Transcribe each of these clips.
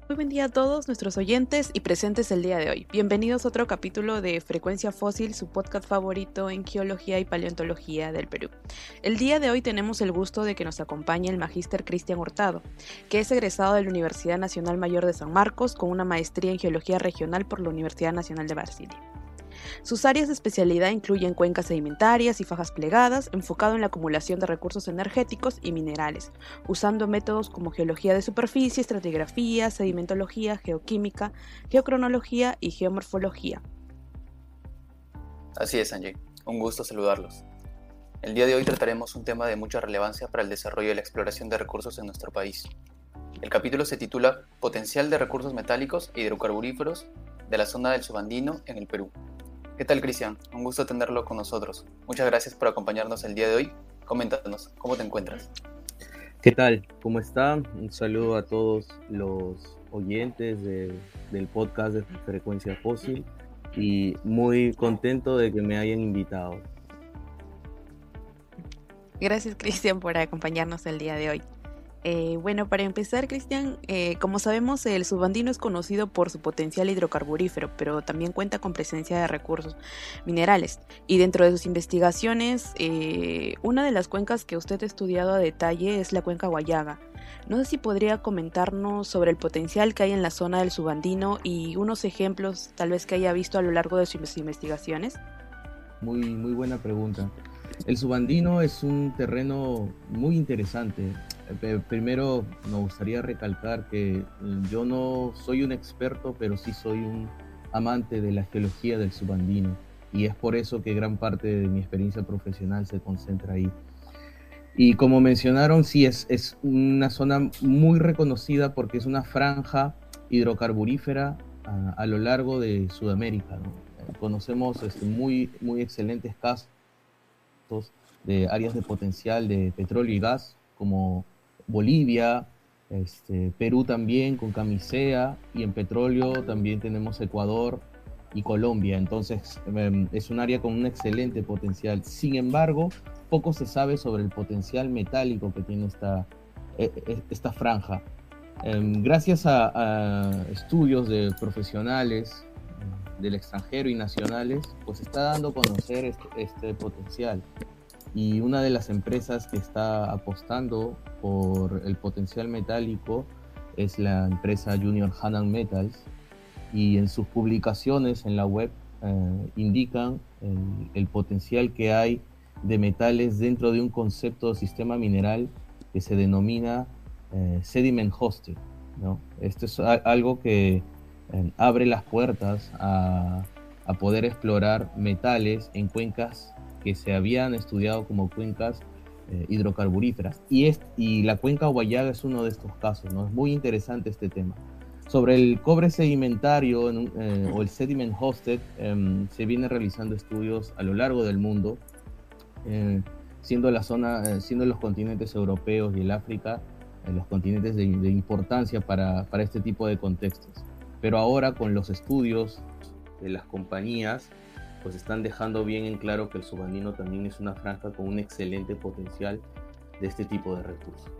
Muy buen día a todos nuestros oyentes y presentes el día de hoy. Bienvenidos a otro capítulo de Frecuencia Fósil, su podcast favorito en geología y paleontología del Perú. El día de hoy tenemos el gusto de que nos acompañe el magíster Cristian Hurtado, que es egresado de la Universidad Nacional Mayor de San Marcos con una maestría en geología regional por la Universidad Nacional de Brasilia. Sus áreas de especialidad incluyen cuencas sedimentarias y fajas plegadas, enfocado en la acumulación de recursos energéticos y minerales, usando métodos como geología de superficie, estratigrafía, sedimentología, geoquímica, geocronología y geomorfología. Así es, Angie. Un gusto saludarlos. El día de hoy trataremos un tema de mucha relevancia para el desarrollo y la exploración de recursos en nuestro país. El capítulo se titula Potencial de recursos metálicos e hidrocarburíferos de la zona del Subandino en el Perú. ¿Qué tal, Cristian? Un gusto tenerlo con nosotros. Muchas gracias por acompañarnos el día de hoy. Coméntanos, ¿cómo te encuentras? ¿Qué tal? ¿Cómo están? Un saludo a todos los oyentes del podcast de Frecuencia Fósil y muy contento de que me hayan invitado. Gracias, Cristian, por acompañarnos el día de hoy. Bueno, para empezar, Cristian, como sabemos, el Subandino es conocido por su potencial hidrocarburífero, pero también cuenta con presencia de recursos minerales. Y dentro de sus investigaciones, una de las cuencas que usted ha estudiado a detalle es la cuenca Huallaga. No sé si podría comentarnos sobre el potencial que hay en la zona del Subandino y unos ejemplos tal vez que haya visto a lo largo de sus investigaciones. Muy buena pregunta. El Subandino es un terreno muy interesante. Primero me gustaría recalcar que yo no soy un experto, pero sí soy un amante de la geología del Subandino, y es por eso que gran parte de mi experiencia profesional se concentra ahí. Y como mencionaron, sí, es una zona muy reconocida porque es una franja hidrocarburífera a lo largo de Sudamérica, ¿no? Conocemos muy excelentes casos de áreas de potencial de petróleo y gas, como Bolivia, Perú también con Camisea, y en petróleo también tenemos Ecuador y Colombia. Entonces es un área con un excelente potencial. Sin embargo, poco se sabe sobre el potencial metálico que tiene esta franja. Gracias a estudios de profesionales del extranjero y nacionales, pues está dando a conocer este potencial. Y una de las empresas que está apostando por el potencial metálico es la empresa Junior Hanan Metals, y en sus publicaciones en la web indican el potencial que hay de metales dentro de un concepto de sistema mineral que se denomina sediment hosting, ¿no? Esto es algo que abre las puertas a poder explorar metales en cuencas que se habían estudiado como cuencas hidrocarburíferas. Y la cuenca Huallaga es uno de estos casos, ¿no? Es muy interesante este tema. Sobre el cobre sedimentario o el sediment hosted, se vienen realizando estudios a lo largo del mundo, siendo los continentes europeos y el África los continentes de importancia para este tipo de contextos. Pero ahora, con los estudios de las compañías, pues están dejando bien en claro que el Subandino también es una franja con un excelente potencial de este tipo de recursos.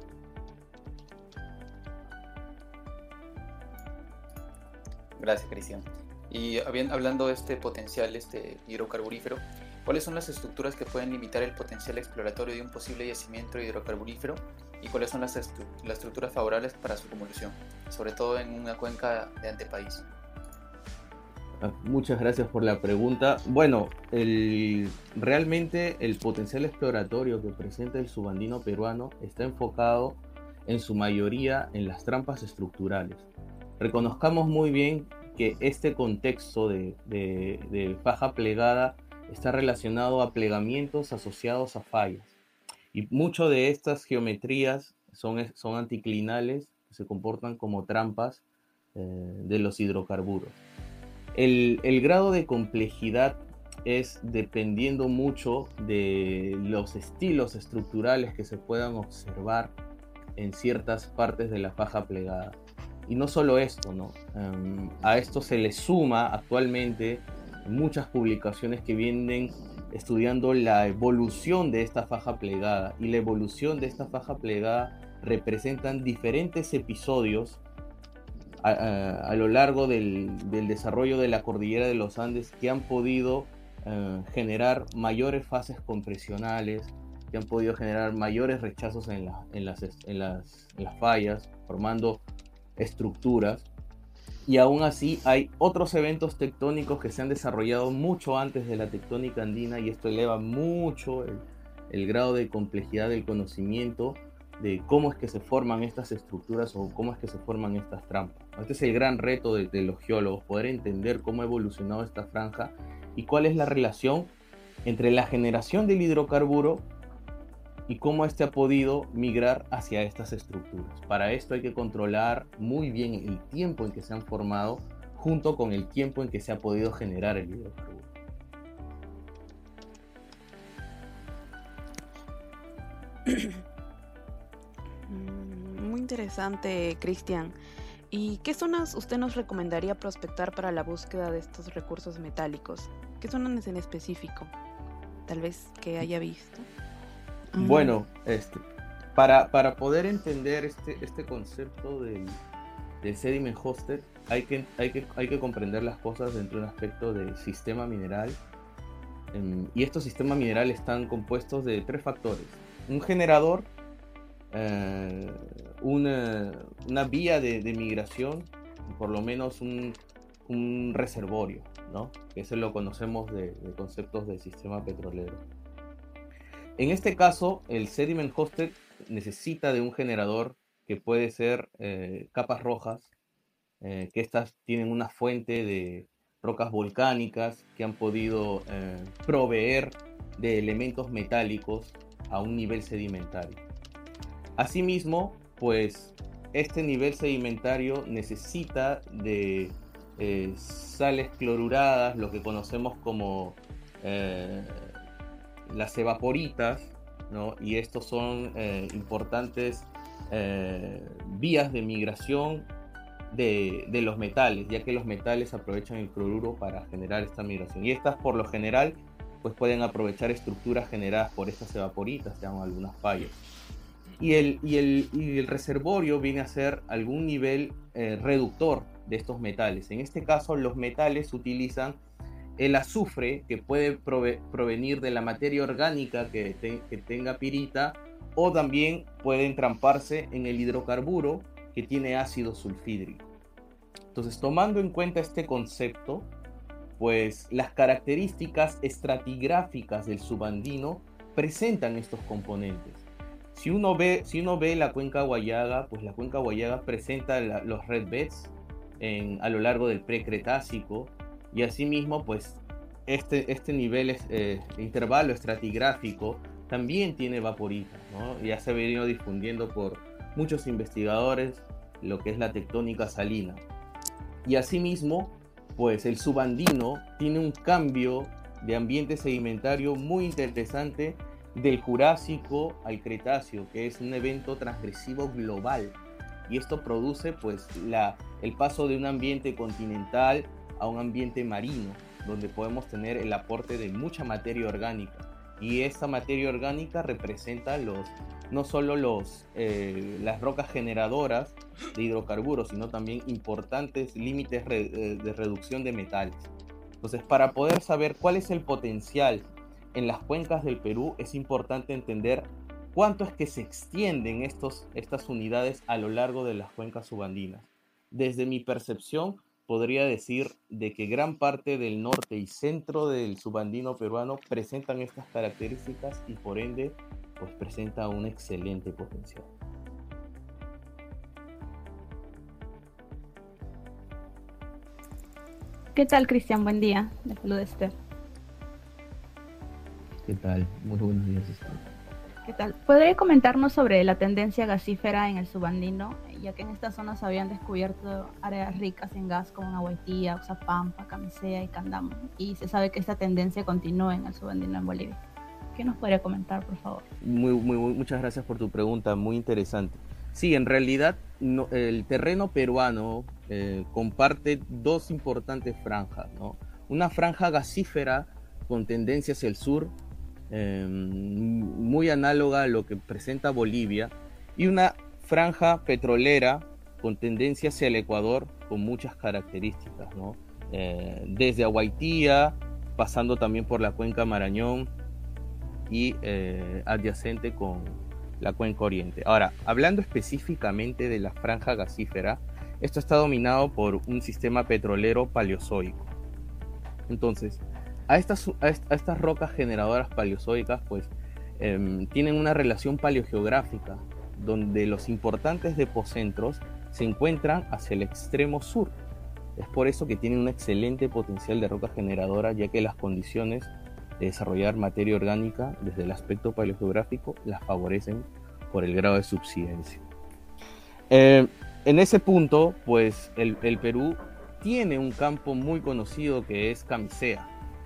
Gracias, Cristian. Y hablando de este potencial hidrocarburífero, ¿cuáles son las estructuras que pueden limitar el potencial exploratorio de un posible yacimiento hidrocarburífero? ¿Y cuáles son las estructuras favorables para su acumulación, sobre todo en una cuenca de antepaís? Muchas gracias por la pregunta. Bueno, realmente el potencial exploratorio que presenta el Subandino peruano está enfocado en su mayoría en las trampas estructurales. Reconozcamos muy bien que este contexto de faja plegada está relacionado a plegamientos asociados a fallas. Y mucho de estas geometrías son anticlinales, que se comportan como trampas de los hidrocarburos. El grado de complejidad es dependiendo mucho de los estilos estructurales que se puedan observar en ciertas partes de la faja plegada. Y no solo esto, ¿no? A esto se le suma actualmente muchas publicaciones que vienen estudiando la evolución de esta faja plegada, y la evolución de esta faja plegada representan diferentes episodios a lo largo del desarrollo de la cordillera de los Andes que han podido generar mayores fases compresionales, que han podido generar mayores rechazos en las fallas, formando estructuras. Y aún así hay otros eventos tectónicos que se han desarrollado mucho antes de la tectónica andina, y esto eleva mucho el grado de complejidad del conocimiento de cómo es que se forman estas estructuras o cómo es que se forman estas trampas. Este es el gran reto de los geólogos, poder entender cómo ha evolucionado esta franja y cuál es la relación entre la generación del hidrocarburo y cómo éste ha podido migrar hacia estas estructuras. Para esto hay que controlar muy bien el tiempo en que se han formado junto con el tiempo en que se ha podido generar el hidrocarburo. Muy interesante, Cristian. ¿Y qué zonas usted nos recomendaría prospectar para la búsqueda de estos recursos metálicos? ¿Qué zonas en específico? Tal vez que haya visto. Bueno, para poder entender este concepto del sediment hosted, hay que comprender las cosas dentro de un aspecto del sistema mineral. Y estos sistemas minerales están compuestos de 3 factores: un generador, una vía de migración, y por lo menos un reservorio, ¿no? Que eso lo conocemos de conceptos del sistema petrolero. En este caso, el sediment hosted necesita de un generador que puede ser capas rojas, que estas tienen una fuente de rocas volcánicas que han podido proveer de elementos metálicos a un nivel sedimentario. Asimismo, pues este nivel sedimentario necesita de sales cloruradas, lo que conocemos como las evaporitas, ¿no? Y estos son importantes vías de migración de los metales, ya que los metales aprovechan el cloruro para generar esta migración. Y estas, por lo general, pues pueden aprovechar estructuras generadas por estas evaporitas, se llaman algunas fallas. Y el reservorio viene a ser algún nivel reductor de estos metales. En este caso, los metales utilizan el azufre, que puede provenir de la materia orgánica que tenga pirita, o también puede entramparse en el hidrocarburo que tiene ácido sulfídrico. Entonces, tomando en cuenta este concepto, pues las características estratigráficas del subandino presentan estos componentes. Si uno ve la cuenca Huallaga, pues la cuenca Huallaga presenta los red beds a lo largo del precretácico, y asimismo pues este nivel intervalo estratigráfico también tiene evaporitas, ¿no? Ya se ha venido difundiendo por muchos investigadores lo que es la tectónica salina. Y asimismo pues el subandino tiene un cambio de ambiente sedimentario muy interesante del Jurásico al Cretáceo, que es un evento transgresivo global, y esto produce pues el paso de un ambiente continental a un ambiente marino, donde podemos tener el aporte de mucha materia orgánica, y esta materia orgánica representa no solo las rocas generadoras de hidrocarburos, sino también importantes límites de reducción de metales. Entonces, para poder saber cuál es el potencial en las cuencas del Perú, es importante entender cuánto es que se extienden estas unidades a lo largo de las cuencas subandinas. Desde mi percepción, podría decir de que gran parte del norte y centro del subandino peruano presentan estas características, y por ende, pues presenta un excelente potencial. ¿Qué tal, Cristian? Buen día. Le saluda Esther. ¿Qué tal? Muy buenos días, Esther. ¿Qué tal? ¿Podría comentarnos sobre la tendencia gasífera en el subandino, ya que en estas zonas habían descubierto áreas ricas en gas como Nahuaytía, Oxapampa, Camisea y Candamo, y se sabe que esta tendencia continúa en el subandino en Bolivia? ¿Qué nos podría comentar, por favor? Muchas gracias por tu pregunta, muy interesante. Sí, en realidad el terreno peruano comparte 2 importantes franjas, ¿no? Una franja gasífera con tendencia hacia el sur, muy análoga a lo que presenta Bolivia, y una franja petrolera con tendencia hacia el Ecuador, con muchas características, ¿no? Desde Aguaitía, pasando también por la cuenca Marañón y adyacente con la cuenca Oriente. Ahora, hablando específicamente de la franja gasífera, esto está dominado por un sistema petrolero paleozoico. Entonces, a estas rocas generadoras paleozoicas, pues, tienen una relación paleogeográfica, donde los importantes depocentros se encuentran hacia el extremo sur. Es por eso que tienen un excelente potencial de roca generadora, ya que las condiciones de desarrollar materia orgánica desde el aspecto paleogeográfico las favorecen por el grado de subsidencia. En ese punto, pues el Perú tiene un campo muy conocido que es Camisea,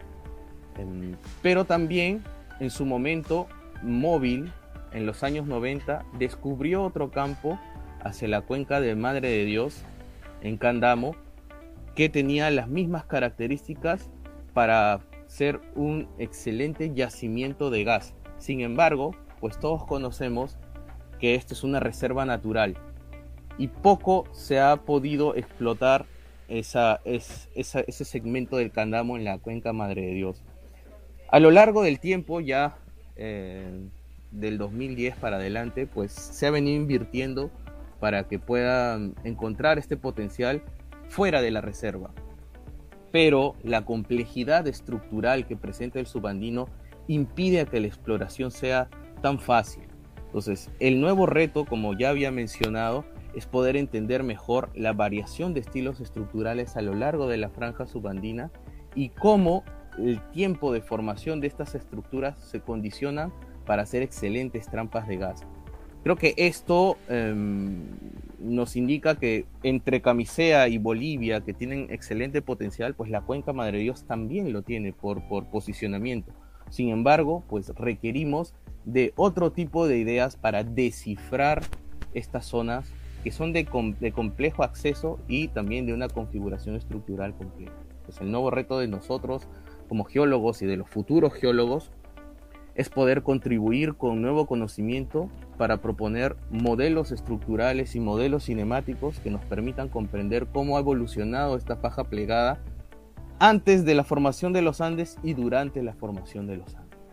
pero también en su momento Móvil, en los años 90, descubrió otro campo hacia la cuenca de Madre de Dios, en Candamo, que tenía las mismas características para ser un excelente yacimiento de gas. Sin embargo, pues todos conocemos que esto es una reserva natural y poco se ha podido explotar ese segmento del Candamo en la cuenca Madre de Dios. A lo largo del tiempo, ya del 2010 para adelante, pues se ha venido invirtiendo para que puedan encontrar este potencial fuera de la reserva. Pero la complejidad estructural que presenta el subandino impide que la exploración sea tan fácil. Entonces, el nuevo reto, como ya había mencionado, es poder entender mejor la variación de estilos estructurales a lo largo de la franja subandina y cómo el tiempo de formación de estas estructuras se condiciona para hacer excelentes trampas de gas. Creo que esto nos indica que entre Camisea y Bolivia, que tienen excelente potencial, pues la cuenca Madre de Dios también lo tiene por posicionamiento. Sin embargo, pues requerimos de otro tipo de ideas para descifrar estas zonas que son de complejo acceso y también de una configuración estructural compleja. Pues el nuevo reto de nosotros como geólogos y de los futuros geólogos es poder contribuir con nuevo conocimiento para proponer modelos estructurales y modelos cinemáticos que nos permitan comprender cómo ha evolucionado esta faja plegada antes de la formación de los Andes y durante la formación de los Andes.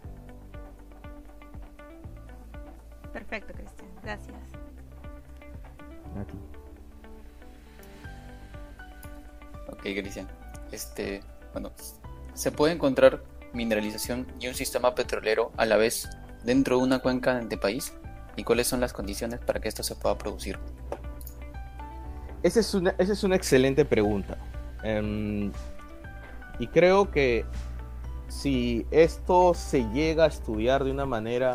Perfecto, Cristian. Gracias. A ti. Ok, Cristian. Bueno, se puede encontrar mineralización y un sistema petrolero a la vez dentro de una cuenca de país, y cuáles son las condiciones para que esto se pueda producir. Esa es una excelente pregunta. Y creo que si esto se llega a estudiar de una manera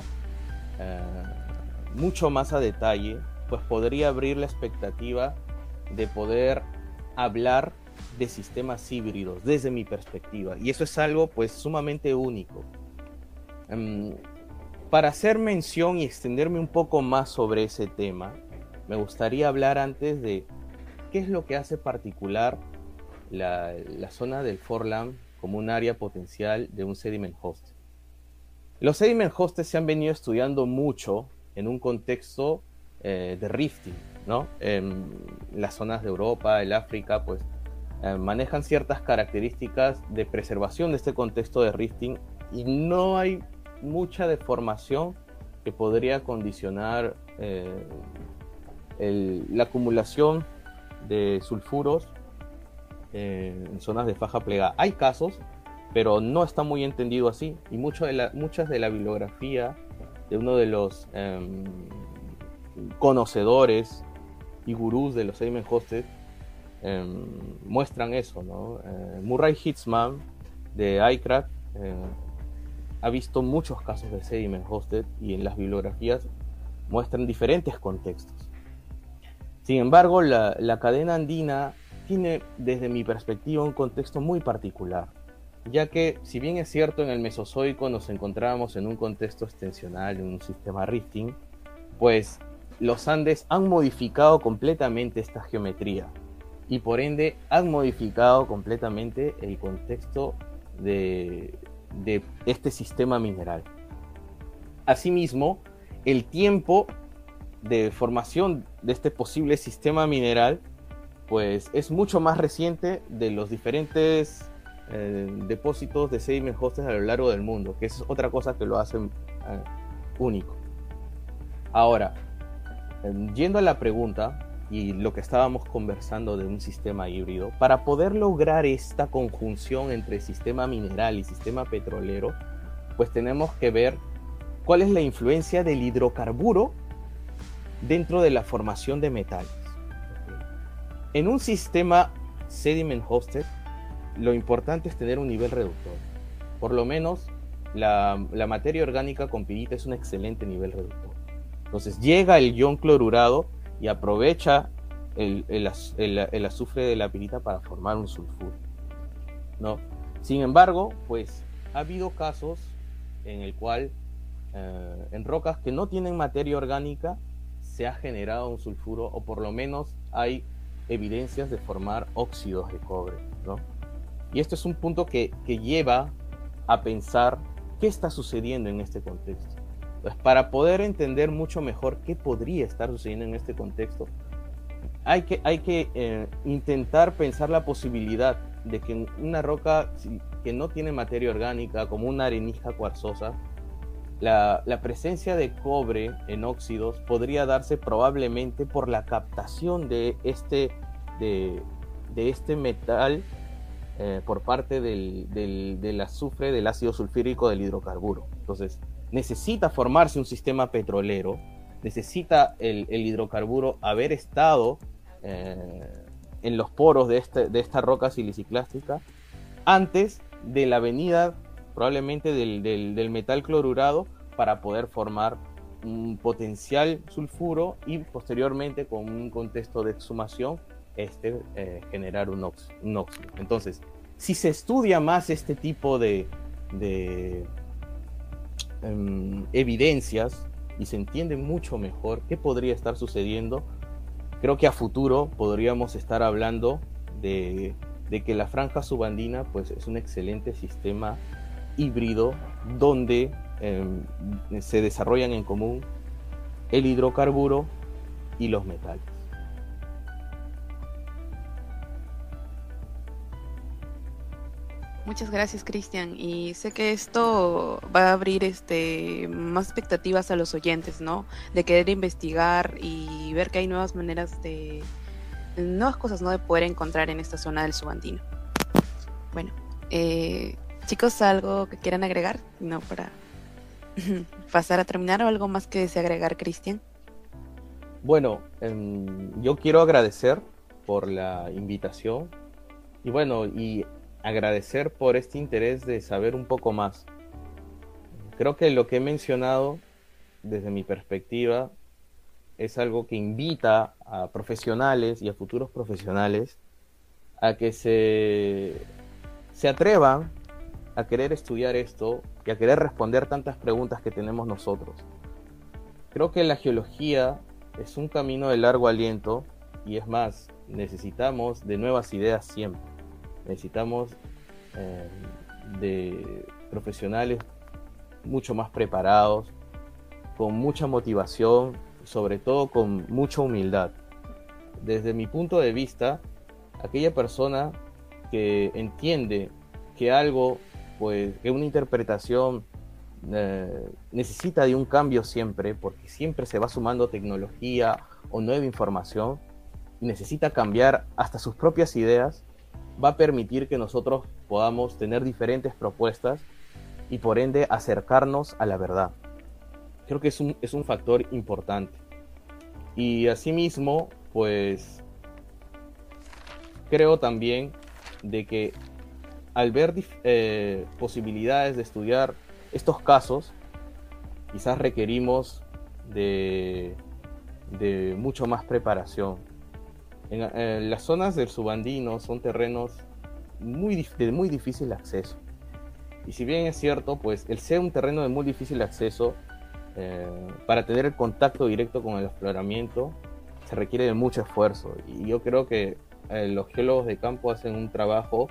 mucho más a detalle, pues podría abrir la expectativa de poder hablar de sistemas híbridos desde mi perspectiva, y eso es algo pues sumamente único. Para hacer mención y extenderme un poco más sobre ese tema, me gustaría hablar antes de qué es lo que hace particular la zona del Forlán como un área potencial de un sediment host. Los sediment hosts se han venido estudiando mucho en un contexto de rifting, ¿no? Las zonas de Europa, el África, pues manejan ciertas características de preservación de este contexto de rifting y no hay mucha deformación que podría condicionar la acumulación de sulfuros en zonas de faja plegada. Hay casos, pero no está muy entendido así, y muchas de la bibliografía de uno de los conocedores y gurús de los sediment hosted muestran eso, ¿no? Murray Hitzman de iCrack ha visto muchos casos de sediment hosted y en las bibliografías muestran diferentes contextos. Sin embargo, la cadena andina tiene, desde mi perspectiva, un contexto muy particular, ya que, si bien es cierto, en el Mesozoico nos encontrábamos en un contexto extensional, en un sistema rifting, pues los Andes han modificado completamente esta geometría y por ende han modificado completamente el contexto de este sistema mineral. Asimismo, el tiempo de formación de este posible sistema mineral, pues es mucho más reciente de los diferentes depósitos de sediment hosted a lo largo del mundo, que es otra cosa que lo hace único. Ahora, yendo a la pregunta y lo que estábamos conversando de un sistema híbrido, para poder lograr esta conjunción entre sistema mineral y sistema petrolero, pues tenemos que ver cuál es la influencia del hidrocarburo dentro de la formación de metales. En un sistema sediment hosted, lo importante es tener un nivel reductor. Por lo menos la materia orgánica con pirita es un excelente nivel reductor. Entonces llega el ion clorurado y aprovecha el azufre de la pirita para formar un sulfuro, ¿no? Sin embargo, pues ha habido casos en el cual en rocas que no tienen materia orgánica se ha generado un sulfuro, o por lo menos hay evidencias de formar óxidos de cobre, ¿no? Y esto es un punto que lleva a pensar qué está sucediendo en este contexto. Entonces, para poder entender mucho mejor qué podría estar sucediendo en este contexto, hay que intentar pensar la posibilidad de que en una roca que no tiene materia orgánica, como una arenisca cuarzosa, la presencia de cobre en óxidos podría darse probablemente por la captación de este metal por parte del azufre, del ácido sulfúrico, del hidrocarburo. Entonces, necesita formarse un sistema petrolero, necesita el hidrocarburo haber estado en los poros de esta roca siliciclástica antes de la venida probablemente del metal clorurado para poder formar un potencial sulfuro y posteriormente con un contexto de exhumación generar un óxido. Entonces, si se estudia más este tipo de evidencias y se entiende mucho mejor qué podría estar sucediendo, creo que a futuro podríamos estar hablando de que la franja subandina pues es un excelente sistema híbrido donde se desarrollan en común el hidrocarburo y los metales. Muchas gracias, Cristian. Y sé que esto va a abrir más expectativas a los oyentes, ¿no? De querer investigar y ver que hay nuevas maneras nuevas cosas, ¿no? De poder encontrar en esta zona del subandino. Bueno, chicos, ¿algo que quieran agregar? No, para pasar a terminar, o algo más que desee agregar, Cristian. Bueno, yo quiero agradecer por la invitación y bueno, y agradecer por este interés de saber un poco más. Creo que lo que he mencionado desde mi perspectiva es algo que invita a profesionales y a futuros profesionales a que se atrevan a querer estudiar esto y a querer responder tantas preguntas que tenemos nosotros. Creo que la geología es un camino de largo aliento y es más, necesitamos de nuevas ideas siempre. Necesitamos de profesionales mucho más preparados, con mucha motivación, sobre todo con mucha humildad. Desde mi punto de vista, aquella persona que entiende que algo, pues, que una interpretación necesita de un cambio siempre, porque siempre se va sumando tecnología o nueva información, y necesita cambiar hasta sus propias ideas, va a permitir que nosotros podamos tener diferentes propuestas y por ende acercarnos a la verdad. Creo que es un factor importante. Y asimismo, pues creo también de que al ver posibilidades de estudiar estos casos, quizás requerimos de mucho más preparación. En las zonas del subandino son terrenos de muy difícil acceso. Y si bien es cierto, pues el ser un terreno de muy difícil acceso, para tener el contacto directo con el afloramiento, se requiere de mucho esfuerzo. Y yo creo que los geólogos de campo hacen un trabajo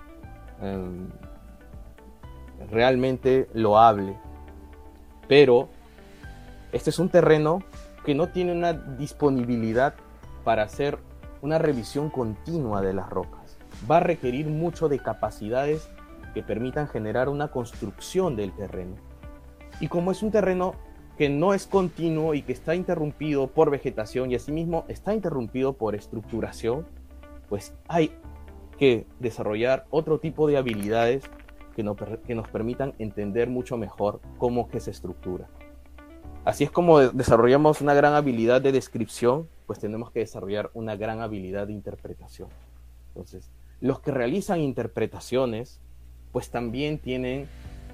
realmente loable. Pero este es un terreno que no tiene una disponibilidad para hacer una revisión continua de las rocas. Va a requerir mucho de capacidades que permitan generar una construcción del terreno. Y como es un terreno que no es continuo y que está interrumpido por vegetación y asimismo está interrumpido por estructuración, pues hay que desarrollar otro tipo de habilidades que nos permitan entender mucho mejor cómo que se estructura. Así es como desarrollamos una gran habilidad de descripción, pues tenemos que desarrollar una gran habilidad de interpretación. Entonces, los que realizan interpretaciones, pues también tienen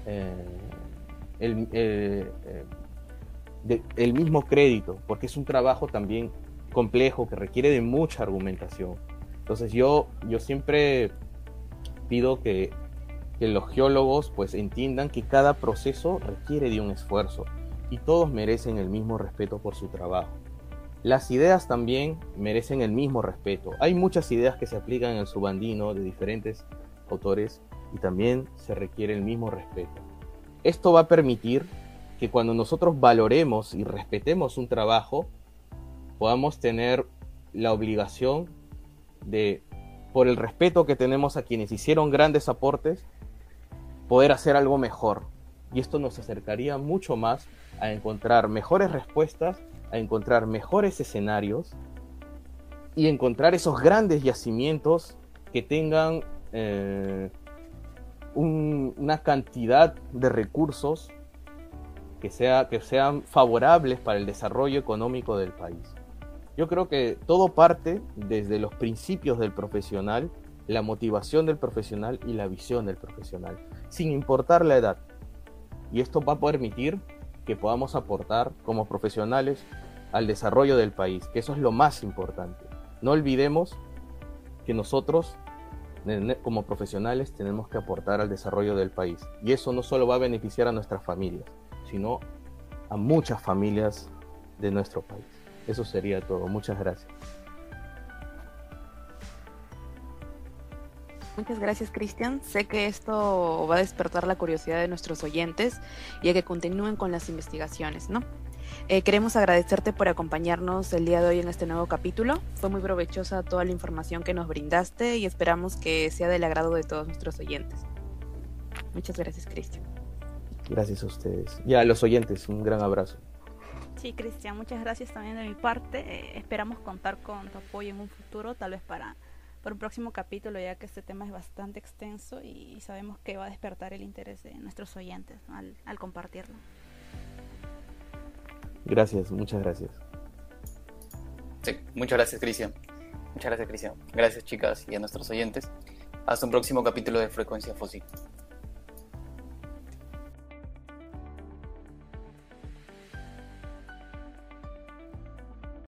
el mismo crédito, porque es un trabajo también complejo que requiere de mucha argumentación. Entonces yo siempre pido que los geólogos pues entiendan que cada proceso requiere de un esfuerzo y todos merecen el mismo respeto por su trabajo. Las ideas también merecen el mismo respeto. Hay muchas ideas que se aplican en el subandino de diferentes autores y también se requiere el mismo respeto. Esto va a permitir que cuando nosotros valoremos y respetemos un trabajo, podamos tener la obligación de, por el respeto que tenemos a quienes hicieron grandes aportes, poder hacer algo mejor. Y esto nos acercaría mucho más a encontrar mejores respuestas, a encontrar mejores escenarios y encontrar esos grandes yacimientos que tengan una cantidad de recursos que sean favorables para el desarrollo económico del país. Yo creo que todo parte desde los principios del profesional, la motivación del profesional y la visión del profesional, sin importar la edad. Y esto va a permitir que podamos aportar como profesionales al desarrollo del país, que eso es lo más importante. No olvidemos que nosotros, como profesionales, tenemos que aportar al desarrollo del país. Y eso no solo va a beneficiar a nuestras familias, sino a muchas familias de nuestro país. Eso sería todo. Muchas gracias. Muchas gracias, Cristian. Sé que esto va a despertar la curiosidad de nuestros oyentes y a que continúen con las investigaciones, ¿no? Queremos agradecerte por acompañarnos el día de hoy en este nuevo capítulo. Fue muy provechosa toda la información que nos brindaste y esperamos que sea del agrado de todos nuestros oyentes. Muchas gracias, Cristian. Gracias a ustedes. Y a los oyentes, un gran abrazo. Sí, Cristian, muchas gracias también de mi parte. Esperamos contar con tu apoyo en un futuro, tal vez para un próximo capítulo, ya que este tema es bastante extenso y sabemos que va a despertar el interés de nuestros oyentes, ¿no? al compartirlo. Gracias, muchas gracias. Sí, muchas gracias, Cristian. Muchas gracias, Cristian. Gracias, chicas, y a nuestros oyentes. Hasta un próximo capítulo de Frecuencia Fósil.